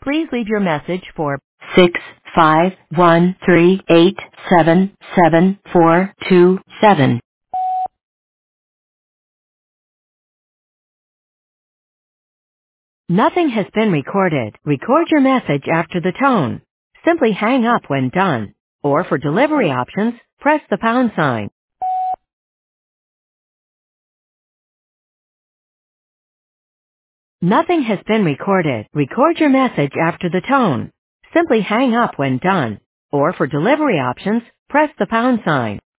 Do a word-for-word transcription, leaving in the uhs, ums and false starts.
Please leave your message for six five one three eight seven seven four two seven. Nothing has been recorded. Record your message after the tone. Simply hang up when done. Or for delivery options, press the pound sign. Nothing has been recorded. Record your message after the tone. Simply hang up when done. Or for delivery options, press the pound sign.